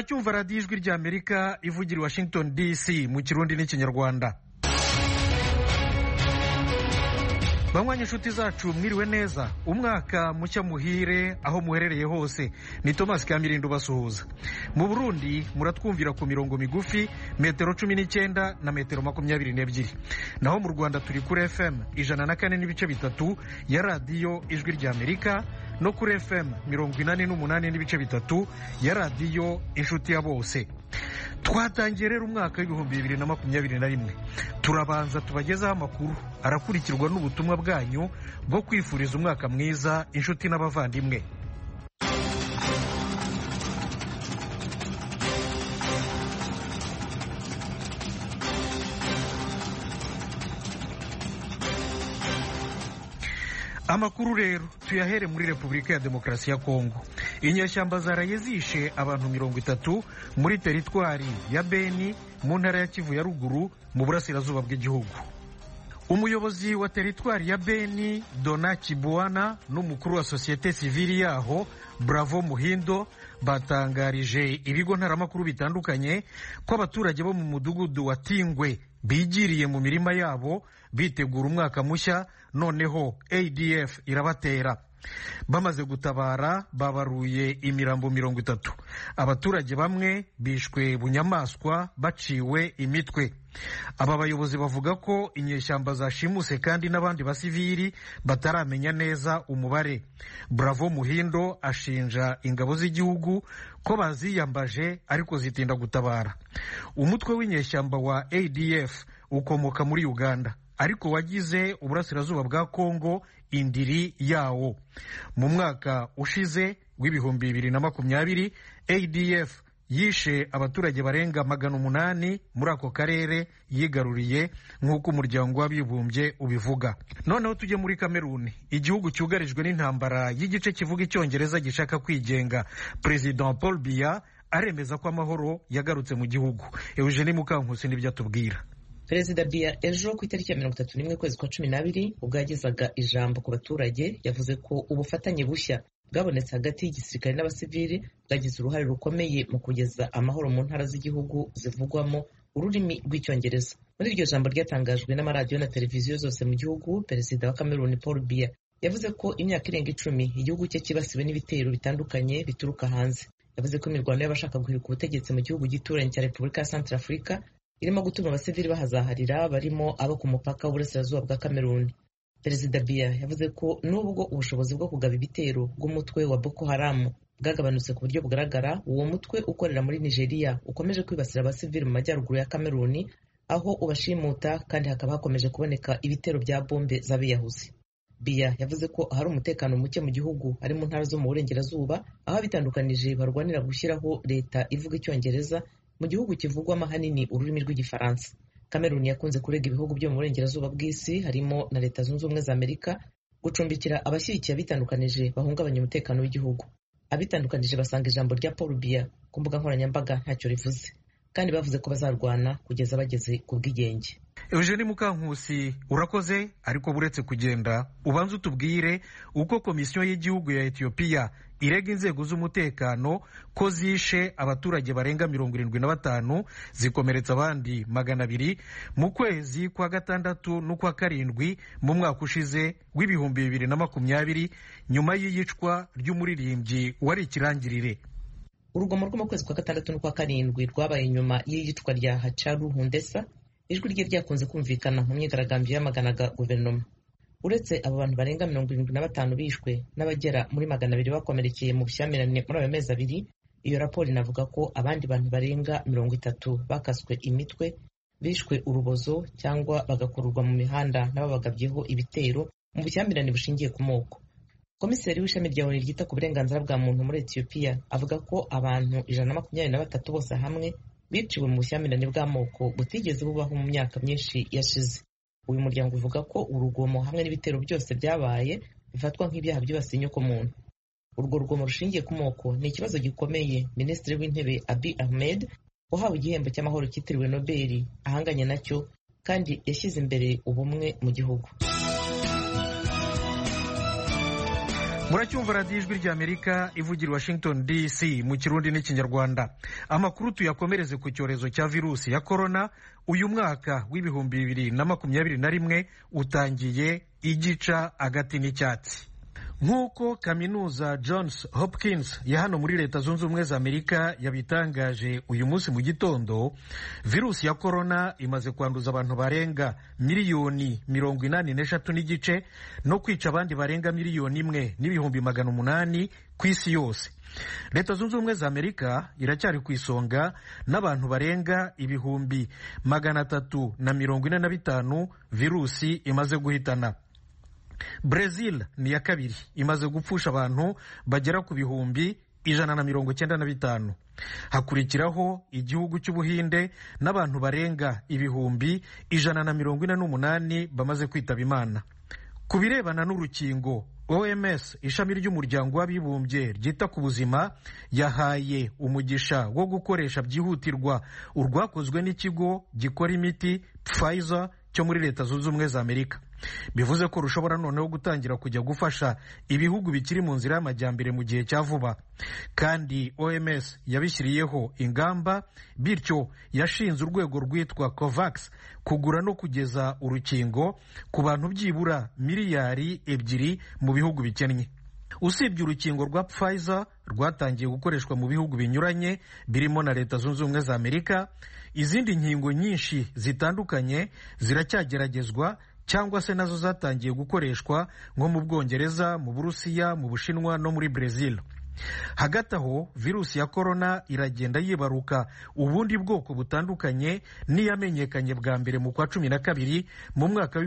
muracyumva radiyo ijwi ry'Amerika ivugira i Washington DC mu Kirundi n'Ikinyarwanda. Banywanyi inshuti zacu mwiriwe neza, umwaka mushya muhire aho muherereye hose. Ni Thomas Kamirindo basuhuza. Mu Burundi muratwumvira ku mirongo migufi metero 19 na metero 22. Naho mu Rwanda turi kuri FM 104.3 ya radiyo ijwi ry'Amerika no kuri FM 88.3 ya radiyo inshuti ya bose. Twatangiye rero umwaka w'ibihumbi 2021. Turabanza tubagezaho amakuru arakurikirwa n'ubutumwa bwanyu bwo kwifuriza umwaka mwiza inshuti n'abavandimwe. Amakuru rero tuyahere muri Repubulika ya Demokarasi ya Kongo. Inyeshyamba zaraye zishe abantu 30 muri teritwari ya Beni mu ntara ya Kivu ya ruguru mu burasirazuba bw'igihugu. Umuyobozi wa teritwari ya Beni Dona Kibuana n'umukuru wa societe civile yaho Bravo Muhindo batangarije ibigo ntaramakuru bitandukanye ko abaturage bo mu mudugudu wa Tingwe bigiriye mu mirima yabo bitegura umwaka mushya, noneho ADF irabatera. Bamaze gutabara babaruye imirambo 30. Abaturage bamwe bishwe bunyamaswa baciwe imitwe. Aba bayobozi bavuga ko inyeshyamba zashimuse kandi n'abandi basivili bataramenya neza umubare. Bravo Muhindo ashinja ingabo z'igihugu ko baziyambaje ariko zitinda gutabara. Umutwe w'inyeshyamba wa ADF ukomoka muri Uganda ariko wagize uburasirazuba bwa Kongo indiri yawo. Mu mwaka ushize w'ibihumbi 2020 ADF yishe abaturage barenga 800 muri ako karere yigaruriye nk'uko umuryango w'abibumbye ubivuga. Noneho tujye muri Kameruni, igihugu cyugarijwe n'intambara y'igice kivuga icyongereza gishaka kwigenga. President Paul Biya aremeza ko amahoro yagarutse mu gihugu. Eugenie Mukankusi nibyo atubwira. Perezida Biya ejo ku itariki ya 31 kwezi kwa 12 ubwo yagezaga ijambo ku baturage yavuze ko ubufatanye bushya bwabonetse hagati y'igisirikare n'abasivili bwagize uruhare rukomeye mu kugeza amahoro mu ntara z'igihugu zivugwamo ururimi rw'icyongereza. Muri iryo jambo ryatangajwe n'amaradiyo na televiziyo zose mu gihugu, Perezida wa Kameruni Paul Biya yavuze ko imyaka irenga 10 igihugu cye kibasiwe n'ibitero bitandukanye bituruka hanze. Yavuze ko imirwano y'abashaka guhirika ubutegetsi mu gihugu gituranye cya Repubulika ya Centrafrica irimo gutuma abasivili bahazaharira barimo abo ku mupaka w'uburasirazuba bwa Kameruni. Perezida Biya yavuze ko nubwo ubushobozi bwo kugaba ibitero bw'umutwe wa Boko Haram bwagabanutse ku buryo bugaragara, uwo mutwe ukorera muri Nigeria ukomeje kwibasira abasivili mu majyaruguru ya Kameruni, aho ubashimuta kandi hakaba hakomeje kuboneka ibitero bya bombe z'abiyahuzi. Biya yavuze ko hari umutekano muke mu gihugu ari mu ntara zo mu burengerazuba, aho bitandukanije barwanira gushyiraho leta ivuga icyongereza mu gihugu kivugwamo ahanini ururimi rw'igifaransa. Kameruni yakunze kurega ibihugu byo mu burengerazuba bw'isi harimo na Leta Zunze Ubumwe za Amerika gucumbikira abashyigikiye abitandukanije bahungabanya umutekano w'igihugu. Abitandukanije basanga ijambo rya Paul Biya ku mbuga nkoranyambaga ntacyo rivuze, kandi bavuze ko bazarwana kugeza bageze ku bwigenge. Eugenie Mukankusi urakoze, ariko buretse kugenda ubanza utubwire uko komisiyo y'igihugu ya Ethiopia irega inzego z'umutekano ko zishe abaturage barenga 75 zikomeretsa abandi 200 mu kwezi kwa gatandatu n'ukwa karindwi mu mwaka ushize w'ibihumbi 2020 nyuma y'iyicwa ry'umuririmbyi wari ikirangirire. Urugomo rwo mu kwezi kwa gatandatu n'ukwa karindwi rwabaye nyuma y'iyicwa rya Hachalu Hundessa. Ijwi rye ryakunze kumvikana mu myigaragambyo yamaganaga guverinoma. Uretse abo bantu barenga 75 bishwe n'abagera muri 200 bakomerekeye mu bushyamirane muri ayo mezi abiri, iyo raporo inavuga ko abandi bantu barenga 30 bakaswe imitwe, bishwe urubozo cyangwa bagakururwa mu mihanda n'ababagabyeho ibitero mu bushyamirane bushingiye ku moko. Komiseri w'ishami rya ONU ryita ku burenganzira bwa muntu muri Ethiopia avuga ko abantu 123 bose hamwe biciwe mu bushyamirane bw'amoko butigeze bubaho mu myaka myinshi yashize. Uyu muryango uvuga ko urugomo hamwe n'ibitero byose byabaye bifatwa nk'ibyaha byibasiye inyokomuntu. Urwo rugomo rushingiye ku moko ni ikibazo gikomeye Minisitiri w'Intebe Abiy Ahmed wahawe igihembo cy'amahoro cyitiriwe Nobel ahanganye nacyo, kandi yashyize imbere ubumwe mu gihugu. muracyumva radiyo ijwi ry'Amerika ivugira Washington DC mu kirundi n'ikinyarwanda. Amakuru tuyakomereze ku cyorezo cya virusi ya korona. Uyu mwaka w'ibihumbi 2021 utangiye igica agati n'icyatsi. Nk'uko kaminuza Johns Hopkins ya hano muri Leta Zunze Ubumwe za Amerika yabitangaje uyu munsi mu gitondo, virusi ya korona imaze kwanduza abantu barenga miliyoni 83 n'igice no kwica abandi barenga miliyoni 1,800,000 ku isi yose. Leta Zunze Ubumwe za Amerika iracyari ku isonga n'abantu barenga 345,000 virusi imaze guhitana. Brazil ni ya kabiri, imaze gupfusha abantu bagera ku 195,000. Hakurikiraho igihugu cy'Ubuhinde n'abantu barenga 148,000 bamaze kwitaba Imana. Ku birebana n'urukingo, OMS ishami ry'umuryango w'abibumbye ryita ku buzima yahaye umugisha wo gukoresha byihutirwa urwakozwe n'ikigo gikora imiti Pfizer cyo muri Leta Zunze Ubumwe za Amerika. Bivuze ko rushobora noneho gutangira kujya gufasha ibihugu bikiri mu nzira y'amajyambere mu gihe cya vuba. Kandi OMS yabishyiriyeho ingamba, bityo yashinze urwego rwitwa COVAX kugura no kugeza urukingo ku bantu byibura miliyari 2 mu bihugu bikennye. Usibye urukingo rwa Pfizer rwatangiye gukoreshwa mu bihugu binyuranye birimo na Leta Zunze Ubumwe za Amerika, izindi nkingo nyinshi zitandukanye ziracyageragezwa cyangwa se nazo zatangiye gukoreshwa nko mu Bwongereza, mu Burusiya, mu Bushinwa no muri Brazil. Hagati aho virusi ya korona iragenda yibaruka ubundi bwoko butandukanye n'iyamenyekanye bwa mbere mu kwa 12 mu mwaka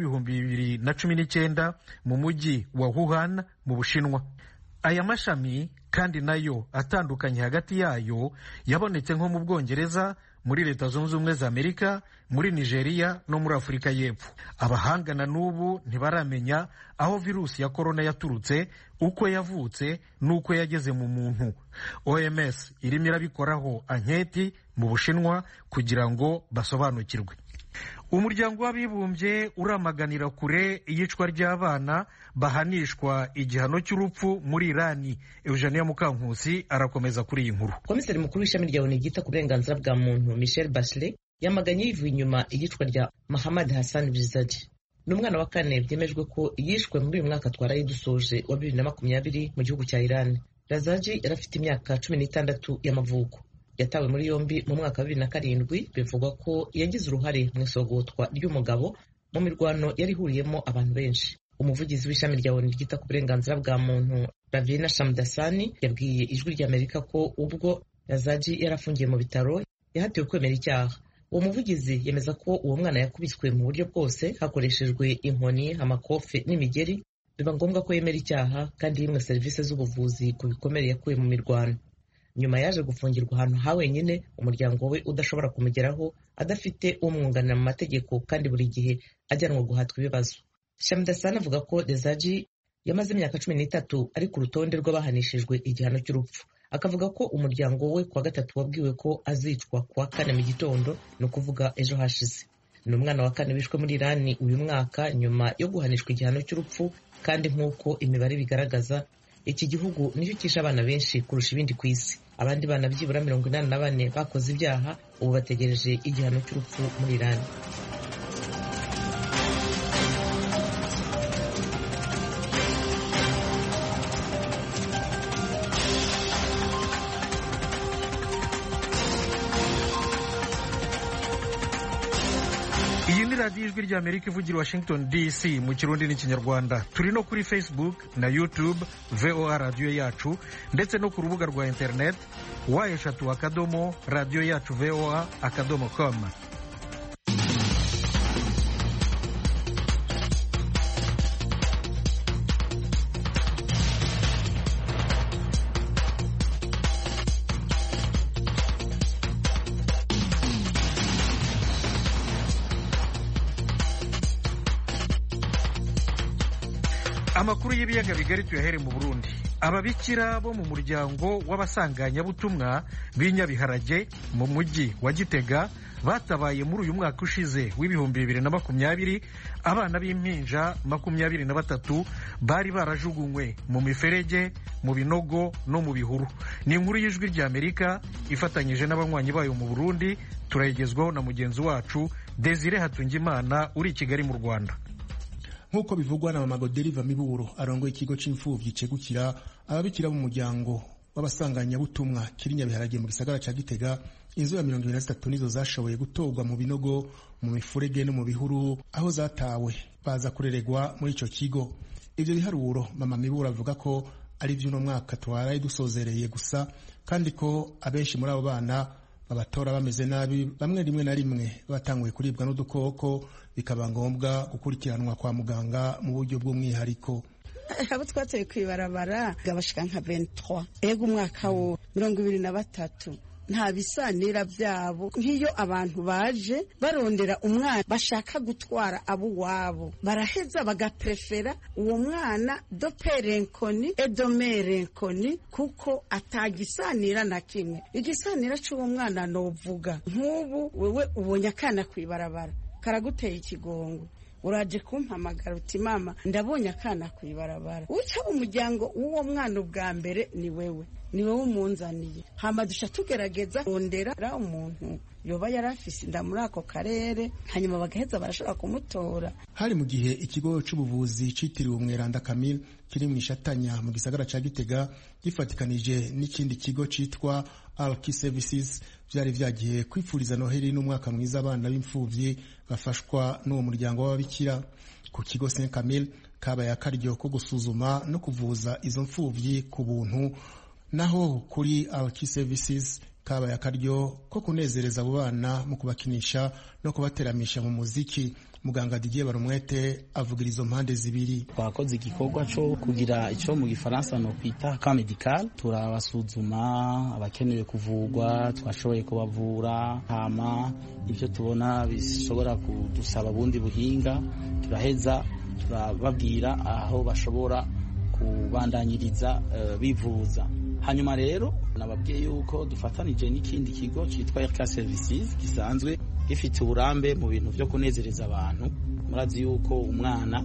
w'2019 mu mujyi wa Wuhan mu Bushinwa. Aya mashami kandi nayo atandukanye hagati yayo yabonetse nko mu Bwongereza, muri Leta Zunze Ubumwe za Amerika, muri Nigeria no muri Afurika y'Epfo. Abahangana n'ubu ntibaramenya aho virusi ya korona yaturutse, uko yavutse n'uko yageze mu muntu. OMS irimo irabikoraho anketi mu Bushinwa kugira ngo basobanukirwe. Umuryango w'abibumbye uramaganira kure iyicwa ry'abana bahanishwa igihano cy'urupfu muri Irani. Eugenia Mukankusi arakomeza kuri iyi nkuru. Komiseri mukuru w'ishami rya ONU ryita ku burenganzira bwa muntu Michelle Bachelet yamaganye yivuye inyuma iyicwa rya Mohammad Hassan Rizadi. Ni umwana wa kane byemejwe ko yishwe muri uyu mwaka twaraye dusoje wa 2020 mu gihugu cya Iran. Rizadi yari afite imyaka 16 y'amavuko. Yatawe muri yombi mu mwaka wa 2007. Bivugwa ko yagize uruhare mu isogotwa ry'umugabo mu mirwano yari ihuriyemo abantu benshi. Umuvugizi w'ishami rya ONU ryita ku burenganzira bwa muntu Ravina Shamdasani yabwiye ijwi ry'Amerika ko ubwo Rizadi yarafungiye mu bitaro yahatiwe kwemera icyaha. Uwo muvugizi yemeza ko uwo mwana yakubiswe mu buryo bwose hakoreshejwe inkoni, amakofe n'imigeri, biba ngombwa ko yemera icyaha kandi yimwe serivisi z'ubuvuzi ku bikomere yakuye mu mirwano. Nyuma yaje gufungirwa ahantu ha wenyine, umuryango we udashobora kumugeraho, adafite umwunganira mu mategeko kandi buri gihe ajyanwa guhatwa ibibazo. Shamdasani avuga ko Rizadi yamaze imyaka 13 ari ku rutonde rw'abahanishijwe igihano cy'urupfu. Akavuga ko umuryango we kwa gatatu wabwiwe ko azicwa kwa 4 mu gitondo, no kuvuga ejo hashize. Ni umwana wa kane wishwe muri Irani uyu mwaka nyuma yo guhanishwa igihano cy'urupfu, kandi nk'uko imibare bigaragaza iki gihugu nicyo kisha abana benshi kurusha ibindi ku isi. Abandi bana byibura 84 bakoze ibyaha ubu bategereje igihano cy'urupfu muri Irani. radiyo ijwi ry'Amerika ivugira Washington DC mu kirundi n'ikinyarwanda. Turi no kuri Facebook na YouTube VOA radiyo yacu, ndetse no ku rubuga rwa internet wa@radioyacu.voa.com. Amakuru y'ibiyaga bigari tuyahere mu Burundi. Ababikira bo mu muryango w'abasanganyabutumwa b'Inyabiharage mu mujyi wa Gitega batabaye muri uyu mwaka ushize w'ibihumbi 2020 abana b'impinja 23 bari barajugunywe mu miferege, mu binogo no mu bihuru. Ni inkuru y'Ijwi ry'Amerika ifatanyije n'abanywanyi bayo mu Burundi, turayigezwaho na mugenzi wacu Desire Hatungimana uri i Kigali mu Rwanda. Nk'uko bivugwa na Mama Godeliva Miburo arongoye ikigo c'imfuvyi cegukira ababikira mu muryango w'abasanganyabutumwa kiri Nyabiharage mu gisagara ca Gitega, inzu ya 23 nizo zashoboye gutorwa mu binogo, mu mifurege no mu bihuru aho zatawe baza kureregwa muri ico kigo. Ivyo biharuro Mama Miburo avuga ko ari vy'uno mwaka twaraye dusozereye gusa, kandi ko abenshi muri abo bana babatora bameze nabi, bamwe rimwe na rimwe batanguye kuribwa n'udukoko, bikaba ngombwa gukurikiranwa kwa muganga mu buryo bw'umwihariko. Abo twateye kwibarabara gabashika nka 23 ego umwaka wo 2023 nta bisanira byabo. Nk'iyo abantu baje barondera umwana bashaka gutwara abo wabo, baraheza bagaprefera uwo mwana do perenkoni edomerenkoni, kuko atagisanira na kimwe. Igisanira cy'uwo mwana novuga nk'ubu wewe ubonye akana kwibarabara karaguteye ikigongo, uraje kumpamagara uti mama ndabonye akana kwibarabara, uca umuryango w'uwo mwana ubwa mbere ni wewe umunzaniye. Hama dusha tugerageza kondera umuntu yoba yarafise inda muri ako karere, hanyuma bagaheza barashobora kumutora. Hari mu gihe ikigo c'ubuvuzi citiriwe Umweranda Camille kiri mu Ishatanya mu gisagara ca Gitega gifatikanije n'ikindi kigo citwa Alki Services vyari vyagiye kwipfuriza Noheli n'umwaka mwiza abana b'imfuvyi bafashwa n'uwo muryango w'ababikira. Ku kigo Saint Camille kabaye akaryo ko gusuzuma no kuvuza izo mfuvyi ku buntu, naho kuri Alki Services kabaye akaryo ko kunezereza abo bana mu kubakinisha no kubateramisha mu muziki. Muganga Didier Barumwete avugira izo mpande zibiri. Twakoze igikorwa cyo kugira icyo mu Gifaransa no kwita ka medical, turabasuzuma abakenewe kuvugwa, twashoboye kubavura, hama ivyo tubona bishobora kudusaba bundi buhinga turaheza turababwira aho bashobora kubandanyiriza bivuza. Hanyuma rero nababwiye yuko dufatanije n'ikindi kigo cyitwa RK Services gisanzwe gifite uburambe mu bintu byo kunezereza abantu. Murazi yuko umwana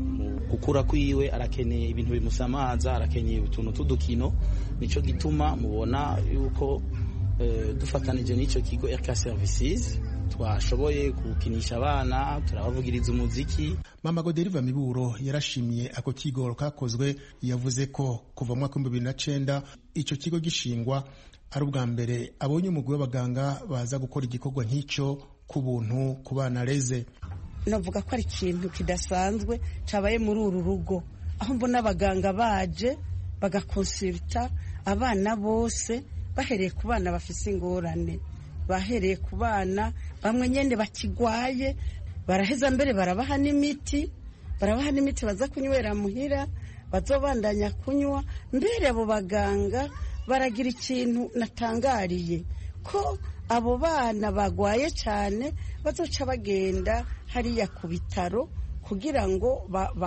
gukura kwiwe arakeneye ibintu bimusamaza, arakeneye utuntu tudukino, nico gituma mubona yuko dufatanije n'ico kigo RK Services twashoboye gukinisha abana, turabavugiriza umuziki. Mama Godeliva Miburo yarashimiye ako kigo kakozwe, yavuze ko kuva mu mwaka 2009 ico kigo gishingwa ari ubwa mbere abonye umugwi w'abaganga baza gukora igikorwa nk'icyo ku buntu ku bana reze. Navuga ko ari ikintu kidasanzwe cabaye muri uru rugo, aho mbona abaganga baje bagakonsulta abana bose, bahereye ku bana bafise ingorane, bahereye ku bana bamwe nyene bakigwaye, baraheza mbere barabaha n'imiti baza kunywera muhira, bazobandanya kunywa. Mbere abo baganga baragira ikintu natangariye, ko abo bana bagwaye cyane bazoca bagenda hariya ku bitaro kugira ngo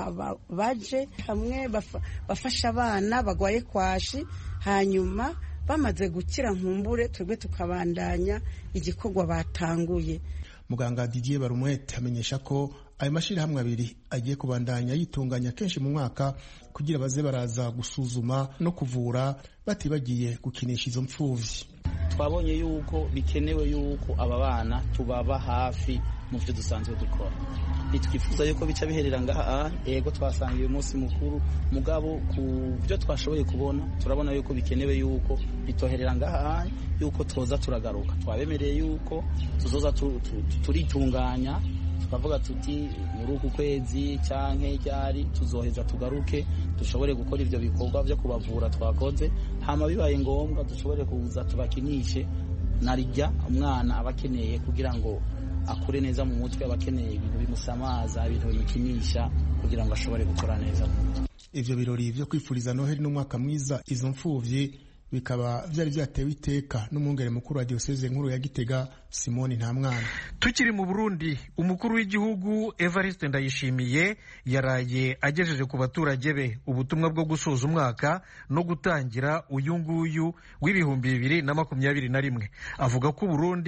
baje hamwe bafasha abana bagwaye kwashi, hanyuma bamaze gukira nkumbure twebwe tukabandanya igikorwa batanguye. Muganga Didier Barumwete amenyesha ko ayo mashirahamwe abiri agiye kubandanya yitunganya kenshi mu mwaka kugira baze baraza gusuzuma no kuvura batibagiye gukinisha izo mfuvyi. Twabonye yuko bikenewe yuko aba bana tubaba hafi mu byo dusanzwe dukora. Nitwifuza yuko bica biherera ngaha, ego twasangiye umunsi mukuru, mugabo ku byo twashoboye kubona turabona yuko bikenewe yuko bitoherera ngaha, yuko twoza turagaruka. Twabemereye yuko tuzoza turitunganya, tukavuga tuti muri uku kwezi canke ryari tuzoheza tugaruke dushobore gukora ivyo bikorwa byo kubavura twakoze, hama bibaye ngombwa dushobore kuza tubakinishe narijya umwana abakeneye kugira ngo akure neza mu mutwe, abakeneye ibintu bimusamaza, ibintu bimukinisha kugira ngo ashobore gukora neza. Ivyo birori vyo kwifuriza Noheli n'umwaka mwiza izo mfuvyi bikaba vyari vyatewe iteka n'umwungere mukuru wa diocese nkuru ya Gitega Simoni Ntamwana. Tukiri mu Burundi, umukuru w'igihugu Evariste Ndayishimiye yaraye agejeje ku baturage be ubutumwa bwo gusoza umwaka no gutangira uyu nguyu w'ibihumbi 2021. Avuga ko Burundi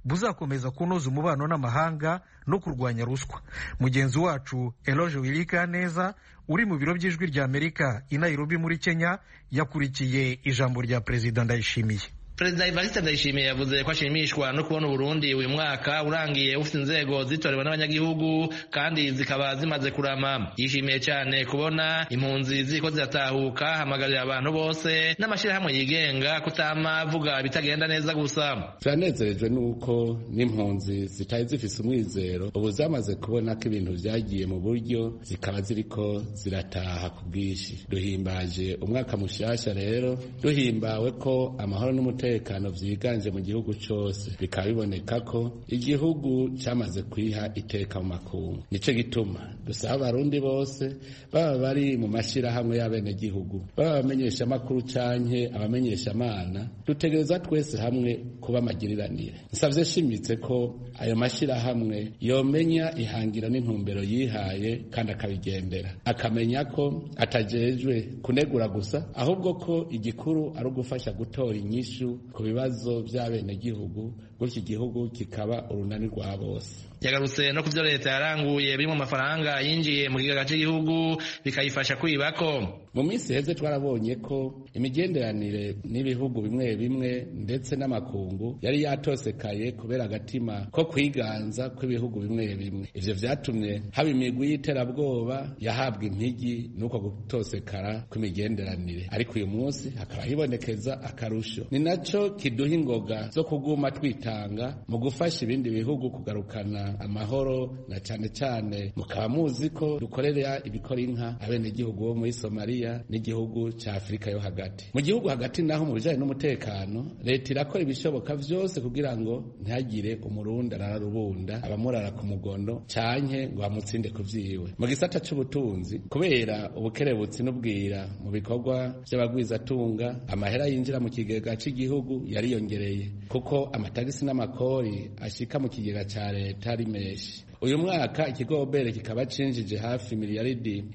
buzakomeza kunoza umubano n'amahanga no kurwanya ruswa. Mugenzi wacu Eloge Wilikaneza uri mu biro by'ijwi rya Amerika i Nairobi muri Kenya yakurikiye ijambo rya Perezida Ndayishimiye. Perezida Evariste Ndayishimiye yavuze ko ashimishwa no kubona Burundi uyu mwaka urangiye ufite inzego zitorewe n'abanyagihugu kandi zikaba zimaze kurama. Yishimiye cyane kubona impunzi ziko ziratahuka, hamagarira abantu bose n'amashirahamwe yigenga kutama avuga bitagenda neza gusa. Turanezerejwe nuko n'impunzi zitaye zifise umwizero ubu zamaze kubona ko ibintu vyagiye mu buryo zikaba ziriko zirataha ku bwinshi. Duhimbaje umwaka mushasha rero, duhimbawe ko amahoro n'umutekano vyiganje mu gihugu cose, bikaba biboneka ko igihugu cyamaze kwiha iteka mu makungu. Nico gituma dusaba abarundi bose baba bari mu mashirahamwe y'abenegihugu, baba abamenyesha amakuru canke abamenyesha amana, dutegereza twese hamwe kuba amagiriranire. Nsavye shimitse ko ayo mashirahamwe yomenya ihangira n'intumbero yihaye kandi akabigendera, akamenya ko atajejwe kunegura gusa, ahubwo ko igikuru ari ugufasha gutora inyishu ku bibazo by'abenegihugu, gutyo igihugu kikaba urunani rwa bose. Yagarutse no kuvyo leta yaranguye biri mu mafaranga yinjiye mu kigega cy'igihugu bikayifasha kwibako. Mu minsi heze twarabonye ko imigenderanire n'ibihugu bimwe bimwe ndetse n'amakungu yari yatosekaye kubera agatima ko kwiganza kw'ibihugu bimwe bimwe. Ivyo vyatumye haba imigwi y'iterabwoba yahabwa impigi nuko gutosekara kw'imigenderanire, ariko uyu munsi hakaba hibonekeza akarusho. Ni naco kiduha ingoga zo kuguma twitanga mu gufasha ibindi bihugu kugarukana amahoro, na cane cane mukaba muzi ko dukorera ibikora inka abenegihugu bo muri Somalia n'igihugu ca Afrika yo hagati. Mu gihugu hagati naho mu bijanye n'umutekano, leta irakora ibishoboka vyose kugira ngo ntihagire umurundi ararubunda abamurara ku mugondo canke ngo bamutsinde kuvyiwe. Mu gisata c'ubutunzi, kubera ubukerebutsi n'ubwira mu bikorwa vy'abagwizatunga, amahera yinjira mu kigega c'igihugu yariyongereye kuko amatagisi n'amakori ashika mu kigega ca leta ari menshi. Uyu mwaka ikigobere kikaba cinjije hafi miliyaridi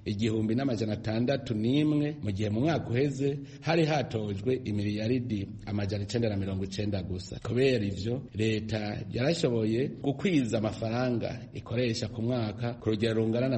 1,601 mu gihe mu mwaka uheze hari hatojwe imiliyaridi 990 gusa. Kubera ivyo leta yarashoboye gukwiza amafaranga ikoresha ku mwaka ku rugero rungana na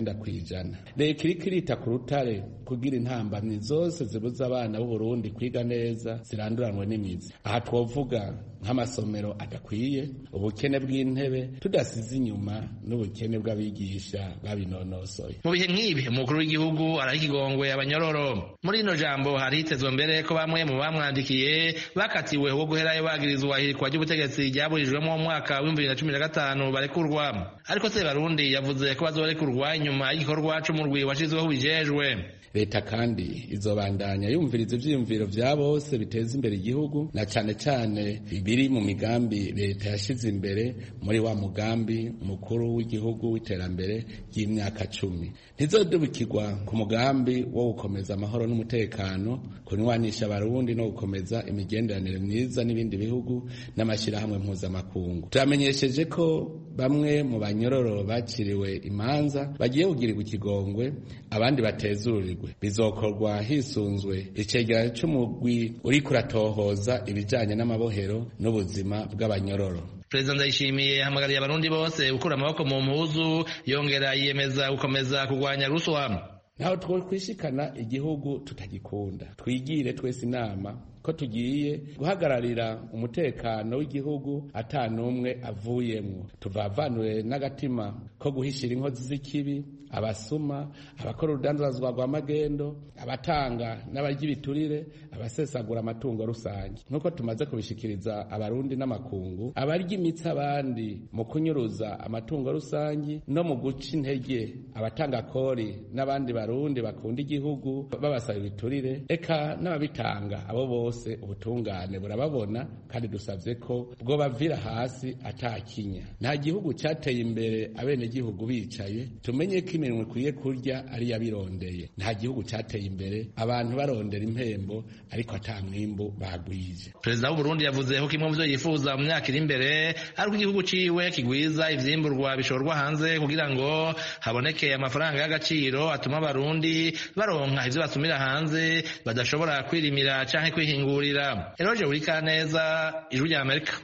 90%. Leta iriko irita ku rutare kugira intambamyi zose zibuza abana b'u Burundi kwiga neza ziranduranwe n'imizi. Aha twovuga nk'amasomero adakwiye, ubukene bw'intebe, tudasize inyuma n'ubukene bw'abigisha babinonosoye. Mu bihe nk'ibi umukuru w'igihugu arahikigongwe abanyororo. Muri ino jambo haritezwe mbere ko bamwe mu bamwandikiye bakatiwe wo guherayo bagirizwa hirikwa ry'ubutegetsi ryaburijwemo mu mwaka wa 2015 barekurwa. Ariko Sebarundi yavuze ko bazorekurwa inyuma y'igikorwa c'umurwi washizweho bijejwe. Leta kandi izobandanya yumviriza ivyiyumviro vya bose biteza imbere igihugu, na cane cane biri mu migambi leta yashize imbere muri wa mugambi mukuru w'igihugu w'iterambere ry'imyaka 10. Ntizodubikirwa ku mugambi wo gukomeza amahoro n'umutekano, kunywanisha abarundi no gukomeza imigenderanire myiza n'ibindi bihugu n'amashirahamwe mpuzamakungu. Turamenyesheje ko bamwe mu banyororo baciriwe imanza bagiye kugirirwa ikigongwe, abandi batezurirwe. Bizokorwa hisunzwe icegeranyo c'umugwi uriko uratohoza ibijanye n'amabohero n'ubuzima bw'abanyororo. Perezida Ndayishimiye yahamagariye abarundi bose gukura amaboko mu mpuzu, yongera yiyemeza gukomeza kurwanya ruswa. Naho twokwishikana igihugu tutagikunda, twigire twese inama ko tugiye guhagararira umutekano w'igihugu atanumwe avuyemwo. Tuvavanure n'agatima ko guhishira inkozi z'ikibi, abasuma, abakora urudandazwa rwa magendo, abatanga n'abarya ibiturire, abasesagura amatungo rusange. Nkuko tumaze kubishikiriza abarundi n'amakungu, abarya imitsi abandi mu kunyuruza amatungo rusange no mu guca intege abatanga kori n'abandi barundi bakunda igihugu babasaba ibiturire, eka n'ababitanga abo bose ubutungane burababona, kandi dusavye ko bwo bavira hasi atakinya. Nta gihugu cyateye imbere abenegihugu bicaye, tumenye ko iminwe ikwiye kurya ari yabirondeye. Nta gihugu cyateye imbere abantu barondera impembo ariko ata mwimbu bagwije. Perezida w'u Burundi yavuze ko kimwe mu byo yifuza mu myaka iri imbere ari igihugu ciwe kigwiza ivyimburwa bishorwa hanze kugira ngo haboneke amafaranga y'agaciro atuma abarundi baronka ivyo basumira hanze badashobora kwirimira canke kwihingurira. Eloge Wilikaneza, Ijwi rya Amerika.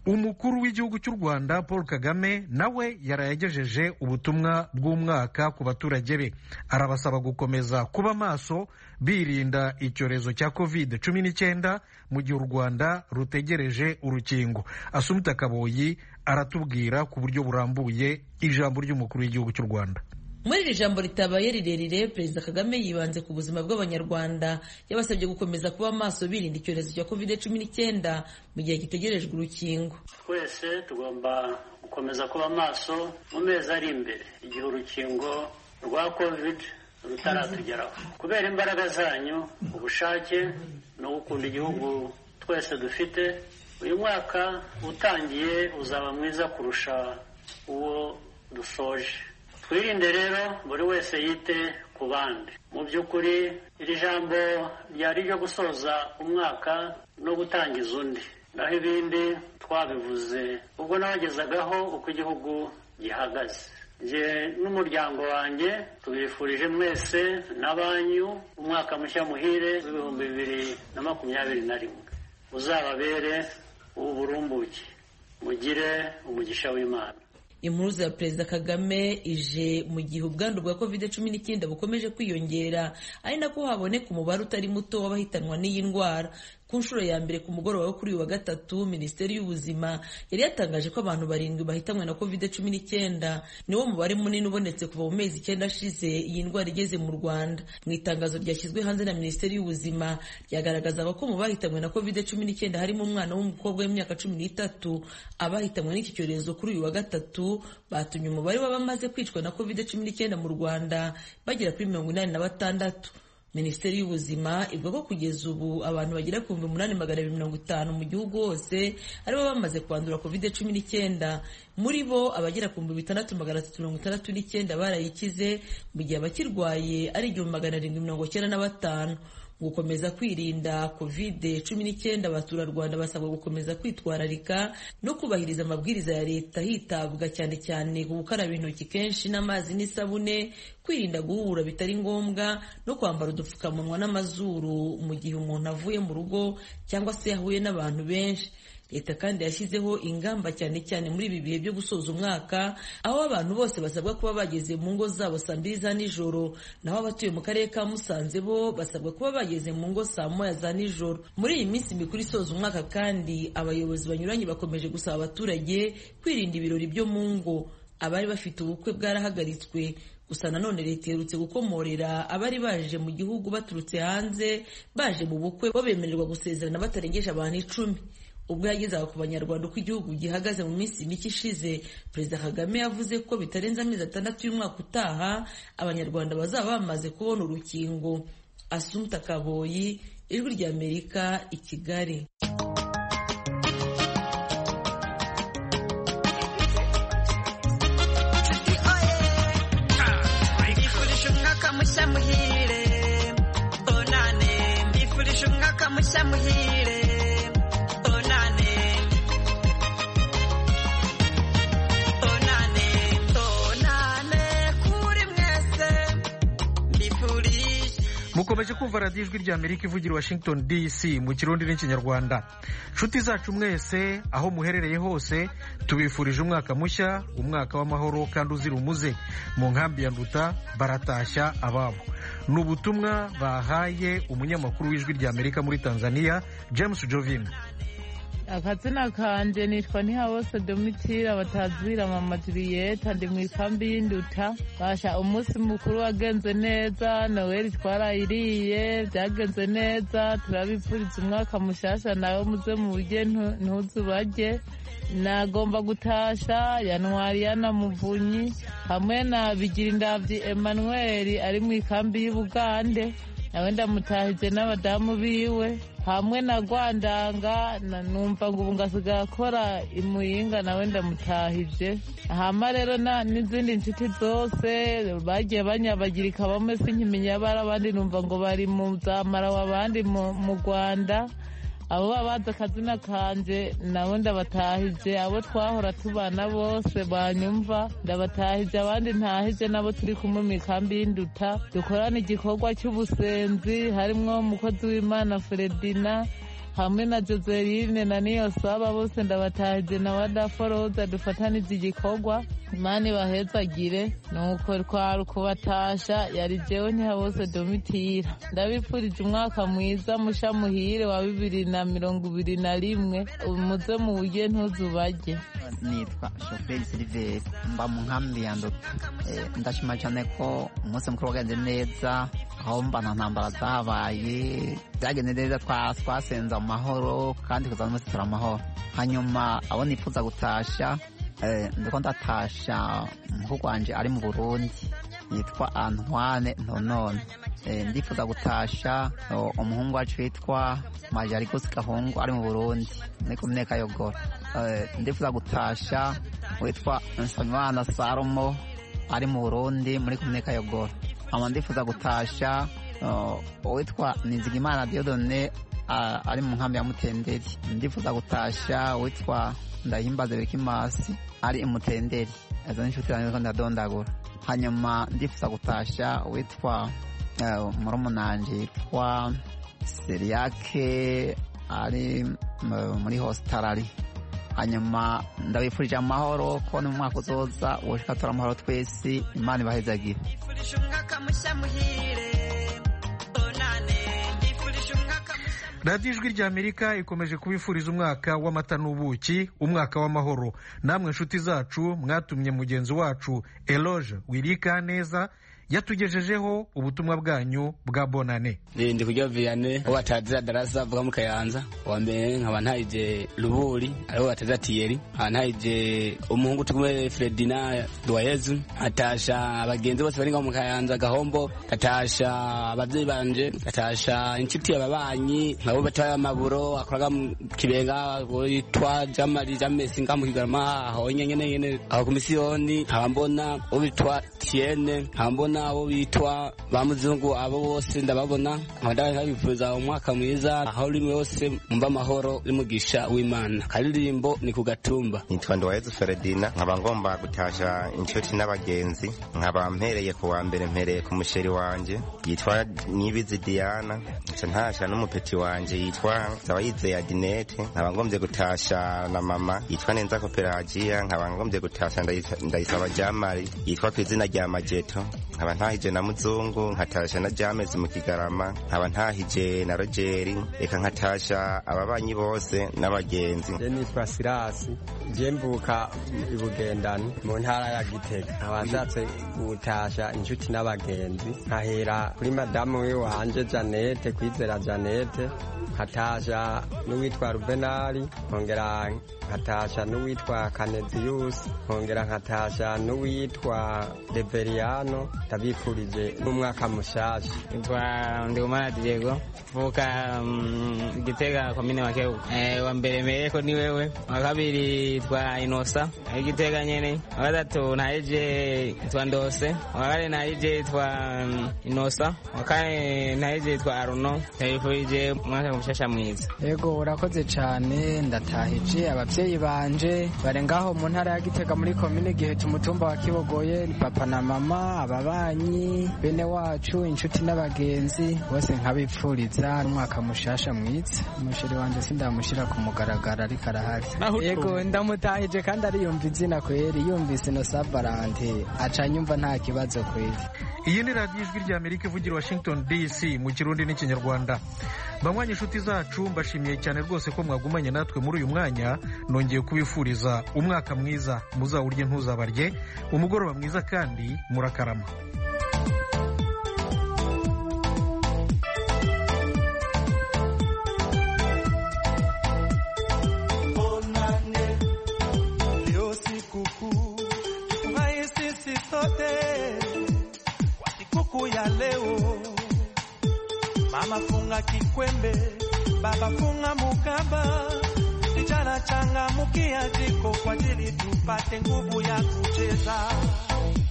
umukuru w'igihugu cy'u Rwanda Paul Kagame nawe yarayagejeje ubutumwa bw'umwaka ku baturage be, arabasaba gukomeza kuba maso birinda icyorezo cya COVID-19 mu gihe u Rwanda rutegereje urukingo. Asumta Kaboyi aratubwira ku buryo burambuye ijambo ry'umukuru w'igihugu cy'u Rwanda. Muri iri jambo ritabaye rirerire, Perezida Kagame yibanze ku buzima bw'Abanyarwanda, yabasabye gukomeza kuba maso birinda icyorezo cya COVID-19 mu gihe gitegerejwe urukingo. Twese tugomba gukomeza kuba maso mu mezi ari imbere igihe urukingo rwa COVID rutaratugeraho. Kubera imbaraga zanyu, ubushake no gukunda igihugu twese dufite, uyu mwaka utangiye uzaba mwiza kurusha uwo dusoje. Twirinde rero buri wese yite ku bandi. Mu by'ukuri iri jambo ryari ryo gusoza umwaka no gutangiza undi, naho ibindi twabivuze ubwo nabagezagaho uko igihugu gihagaze. Njye n'umuryango wanjye tubifurije mwese n'abanyu umwaka mushya muhire w'2021 uzababere uw'uburumbuke, mugire umugisha w'Imana. Impuruza ya Perezida Kagame ije mu gihe ubwandu bwa COVID-19 bukomeje kwiyongera, ari nako haboneka umubare utari muto w'abahitanwa n'iyi ndwara. Ku nshuro ya mbere ku mugoroba wo kuri uyu wa gatatu, Minisiteri y'Ubuzima yari yatangaje ko abantu 7 bahitanwe na COVID-19, niwo mubare munini ubonetse kuva mu mezi 9 ashize iyi ndwara igeze mu Rwanda. Mu itangazo ryashyizwe hanze na Minisiteri y'Ubuzima ryagaragazaga ko mu bahitanwe na COVID-19 harimo umwana w'umukobwa w'imyaka 13. Abahitanwe n'iki cyorezo kuri uyu wa gatatu batumye umubare w'abamaze kwicwa na COVID-19 mu Rwanda bagera kuri 86. Minisiteri y'Ubuzima ivuga ko kugeza ubu abantu bagera ku 8,250 mu gihugu hose aribo bamaze kwandura COVID-19. Muri bo abagera ku 6,369 barayikize, mu gihe abakirwaye ari 795. Gukomeza kwirinda COVID-19, abaturarwanda basabwa gukomeza kwitwararika no kubahiriza amabwiriza ya leta, hitabwa cyane cyane ku gukaraba intoki kenshi n'amazi n'isabune, kwirinda guhura bitari ngombwa no kwambara udupfukamunwa n'amazuru mu gihe umuntu avuye mu rugo cyangwa se yahuye n'abantu benshi. Leta kandi yashyizeho ingamba cyane cyane muri ibi bihe byo gusoza umwaka, aho abantu bose basabwa kuba bageze mu ngo zabo saa 2 za nijoro, naho abatuye mu karere ka Musanze bo basabwa kuba bageze mu ngo saa 1 za nijoro. Muri iyi minsi mikuru isoza umwaka kandi abayobozi banyuranye bakomeje gusaba abaturage kwirinda ibirori byo mu ngo. Abari bafite ubukwe bwarahagaritswe, gusa nanone leta iherutse gukomorera abari baje mu gihugu baturutse hanze baje mu bukwe bo bemererwa gusezerana batarengeje abantu 10. Ubwo yagezaga ku Banyarwanda uko igihugu gihagaze mu minsi mike ishize, Perezida Kagame yavuze ko bitarenze amezi 6 y'umwaka utaha Abanyarwanda bazaba bamaze kubona urukingo. Asumta Kaboyi, Ijwi ry'Amerika, i Kigali. Mukomeje kumva radiyo Ijwi ry'Amerika ivugira Washington DC mu Kirundi n'Ikinyarwanda. Nshuti zacu mwese aho muherereye hose, tubifurije umwaka mushya, umwaka w'amahoro kandi uzira umuze. Mu nkambi ya Nduta baratashya ababo. Ni ubutumwa bahaye umunyamakuru w'Ijwi ry'Amerika muri Tanzania, James Jovin. Akazina kanje nitwa Ntihabose Domitira batazira Mama Julieta, ndi mu ikambi y'Induta. Basha umunsi mukuru wagenze neza, Noel twarayiriye byagenze neza, turabipfuriza umwaka mushasha nawe muze mu burye ntuzubarye. Nagomba gutasha Yanwariana Muvunyi hamwe na Bigirindavyi Emmanuel ari mu ikambi y'Ubugande, nawe ndamutahije n'abadamu biwe, hamwe na Rwandanga numva ngo ngasigaye akora imuyinga, nawe ndamutahije. Hama rero n'izindi nshuti zose bagiye banyabagirika, bamwe sinkimenya bara, abandi numva ngo bari mu zamara w'abandi mu Rwanda. Abo babaza akazina kanje nabo ndabatahije, abo twahora tubana bose banyumva ndabatahije, abandi ntahije nabo turi kumwe mu ikambi y'Induta dukorana igikorwa cy'ubusenzi, harimwo umukozi w'Imana Fredina, hamwe na Joseline na Niyosaba bose ndabatahije na Wadaforoza dufatanize igikorwa Imana ibahezagire nuko twari kubatasha yari jewe Ntihabose Domitira ndabipfurije umwaka mwiza musha muhire wa 2021 muze mu buryo ntuzubarye. Nitwa Shoferi Silver mba mu nkambi ya Nduta. Ndashima cyane ko umunsi mukuru wagenze neza aho mba nta ntambara zabaye byagenze neza twasenza amahoro kandi kuzana umunsi tura amahoro. Hanyuma abo nifuza gutasha ndiko ndatasha umuhungu wanje ari mu Burundi yitwa Antoine Ntonone. Ndifuza gutasha umuhungu wacu witwa Majarikos Gahungu ari mu Burundi muri komine Kayogoro. Ndifuza gutasha witwa Nsabimana Salomo ari mu Burundi muri komine Kayogoro. Ndifuza gutasha witwa Nizigimana Diodone ari mu nkambi ya Mutenderi. Ndifuza gutasha witwa Ndahimbaze Bekimasi ari i Mutenderi. Izo ni inshuti zanjye ndadondagura. Hanyuma ndifuza gutasha witwa murumunanje yitwa Seriake ari muri Australia. Hanyuma ndabifurije amahoro ko mu mwaka uzoza woshika tora amahoro twese Imana ibahezagire. radiyo ijwi ry'Amerika ikomeje kubifuriza umwaka w'amata n'ubuki, umwaka w'amahoro. Namwe nshuti zacu mwatumye mugenzi wacu Eloge Wirikaneza yatugejejeho ubutumwa bwanyu bwa bonane. Ndi kujya Vianney uwo atazira darasa avuga mu Kayanza, wa mbere nkaba ntayije Ruburi ariho atazira Thierry, ntayije umuhungu tukumwe Fredina Doyezu, atasha abagenzi bose bari mu Kayanza Gahombo, atasha abavyeyi banje, atasha inshuti y'ababanyi nkabo bataya amaburo akoraga Kibenga witwa Jamali Jamesi ngamu Kigarama aho nyene aho komisiyoni, abambona ubitwa Tiene, abambona abo bitwa bamuzungu, abo bose ndababona. Ndabifuza umwaka mwiza aho uri wose mumba amahoro n'umugisha w'Imana. Karirimbo ni kugatumba. Nitwa Ndoyezu Ferdina, nkaba ngomba gutasha inshuti n'abagenzi, nkaba mpereye ku wa mbere mpereye ku musheri wanje yitwa Nibizi Diana, ntasha n'umupeti wanje yitwa Sabayize Adinete, nkaba ngombye gutasha na mama yitwa Nenza Koperagia, nkaba ngombye gutasha Ndayisaba Jamali yitwa kwizina rya Majeto, nkaba ntahije na Muzungu, nkatasha na James mu Kigarama, nkaba ntahije na Rogeri, eka nkatasha ababanyi bose n'abagenzi. Nitwa Sirasi jembuka ibugendana mu ntara ya Gitega, nkabashatse gutasha inshuti n'abagenzi, nkahera kuri madamu we wanje Janete Kwizera Janete, nkatasha n'uwitwa Rubenari, nkongera nkatasha n'uwitwa Kanezius, nkongera nkatasha n'uwitwa Deveriano. Ndabifurije n'umwaka mushasha. Ndikumana Diego vuka Gitega komine Makeu. Wa mbere meyeko ni wewe, wa kabiri twa Inosa Gitega nyene, wa gatatu naije twa Ndose, wa kane naije twa Inosa, wa kane naije twa Aruno. Ndabifurije umwaka mushasha mwiza. Yego urakoze cyane. Ndatahije abavyeyi banje bare ngaho mu ntara ya Gitega muri komine Giheta umutumba wa Kibogoye, papa na mama, ababanyi bene wacu, inshuti n'abagenzi bose nkabipfuriza umwaka mushasha mwiza. Umusheri wanje sindamushira ku mugaragara ariko arahari. Yego ndamutahije kandi ariyumva izina kweri, yumvise no Sabarante aca nyumva nta kibazo kweri. Iyi ni radiyo ijwi ry'Amerika ivugira Washington DC mu Kirundi n'Ikinyarwanda. Banywanyi inshuti zacu mbashimiye cyane rwose ko mwagumanye natwe muri uyu mwanya. Nongeye kubifuriza umwaka mwiza, muzawurye ntuzabarye, umugoroba mwiza kandi murakarama. Ya leo mama funga kikwembe, baba funga mukaba, vijana changamukia jiko kwa ajili tupate nguvu ya kucheza.